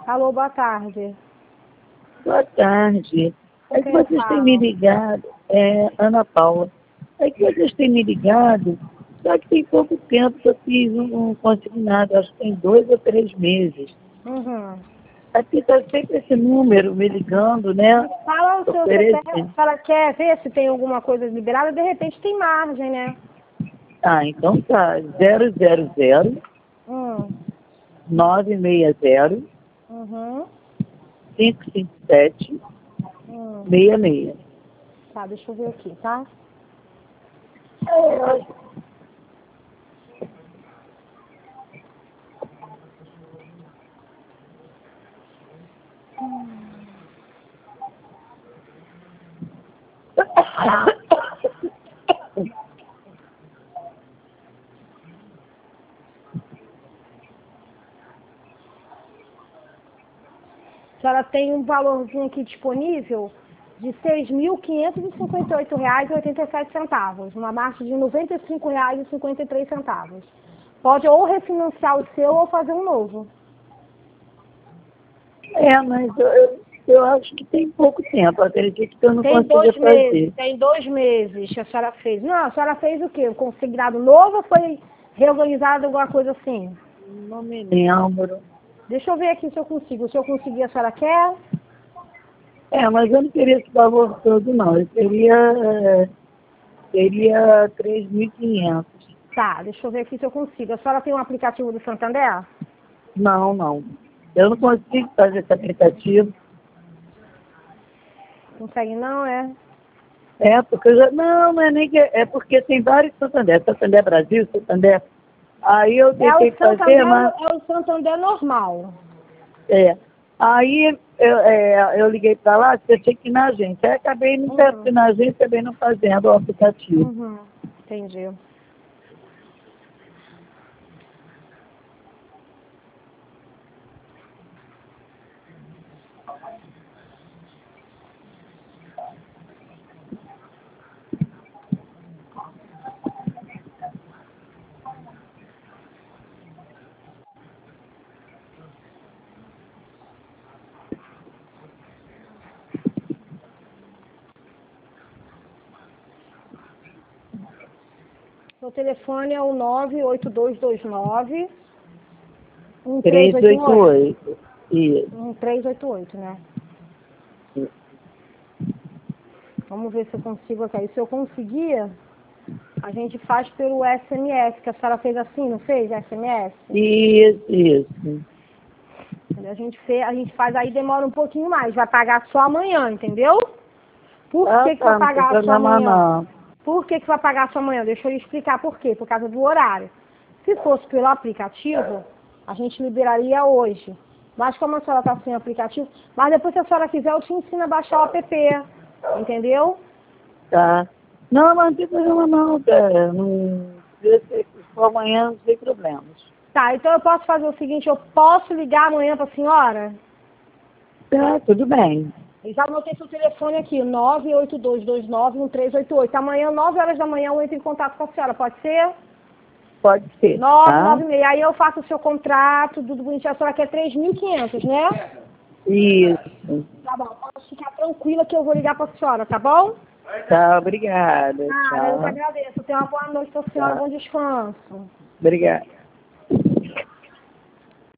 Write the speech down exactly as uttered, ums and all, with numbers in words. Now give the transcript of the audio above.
Alô, boa tarde. Boa tarde. É que Quem vocês fala? têm me ligado, é Ana Paula. É que vocês têm me ligado, só que tem pouco tempo que eu fiz um, um consignado, acho que tem dois ou três meses. Uhum. Aqui está sempre esse número me ligando, né? Fala o seu C P F, Oferecendo. a senhora quer ver se tem alguma coisa liberada, de repente tem margem, né? Ah, então tá. zero zero zero, Hum. nove seis zero, Uhum. cinco cinco sete, Hum. seis seis. Tá, deixa eu ver aqui, tá? A senhora tem um valorzinho aqui disponível de seis mil quinhentos e cinquenta e oito reais e oitenta e sete centavos, uma margem de noventa e cinco reais e cinquenta e três centavos. Pode ou refinanciar o seu ou fazer um novo. É, mas eu, eu, eu acho que tem pouco tempo. Eu acredito que eu não Tem consiga dois meses, fazer. tem dois meses que a senhora fez. Não, a senhora fez o quê? Um consignado novo ou foi reorganizado alguma coisa assim? Não me lembro. Deixa eu ver aqui se eu consigo. Se eu conseguir, a senhora quer? É, mas eu não queria esse valor todo, não. Eu queria, é, seria três mil e quinhentos. Tá, deixa eu ver aqui se eu consigo. A senhora tem um aplicativo do Santander? Não, não. Eu não consigo fazer esse aplicativo. Consegue não, é? É, porque eu já... Não, não é nem que... É porque tem vários Santander. Santander Brasil, Santander... Aí eu É tentei o fazer, Santander, mas... é o Santander normal. É. Aí eu, é, eu liguei para lá, porque eu tinha que ir na agência. Aí acabei não tendo que ir Uhum, na agência, acabei não fazendo o aplicativo. uhum, entendi. Meu telefone é o nove oito dois dois nove, um três oito oito. trezentos e oitenta e oito. Isso. um três oito oito, né? Vamos ver se eu consigo aqui. Se eu conseguir, a gente faz pelo S M S, que a senhora fez assim, não fez? S M S? Isso, isso. A gente, fez, a gente faz aí, demora um pouquinho mais. Vai pagar só amanhã, entendeu? Por Ah, que, que vai tá, não tem pagar só problema amanhã? não. Por que, que vai pagar só amanhã? Deixa eu lhe explicar por quê. Por causa do horário. Se fosse pelo aplicativo, a gente liberaria hoje. Mas como a senhora está sem aplicativo, mas depois se a senhora quiser, eu te ensino a baixar o app. Entendeu? Tá. Não, mas não tem problema não, cara. Não, se for amanhã, não tem problemas. Tá, então eu posso fazer o seguinte, eu posso ligar amanhã para a senhora? Tá, tudo bem. Eu já anotei seu telefone aqui, nove oito dois dois nove um três oito oito. Amanhã, nove horas da manhã, eu entro em contato com a senhora, pode ser? Pode ser, nove, tá? nove e meia. Aí eu faço o seu contrato, tudo bonitinho. A senhora quer três mil e quinhentos, né? Isso. Tá bom, pode ficar tranquila que eu vou ligar para a senhora, tá bom? Tá, obrigada. Nada, eu que Tchau. agradeço. Tenha uma boa noite para a senhora, Tchau. bom descanso. Obrigada.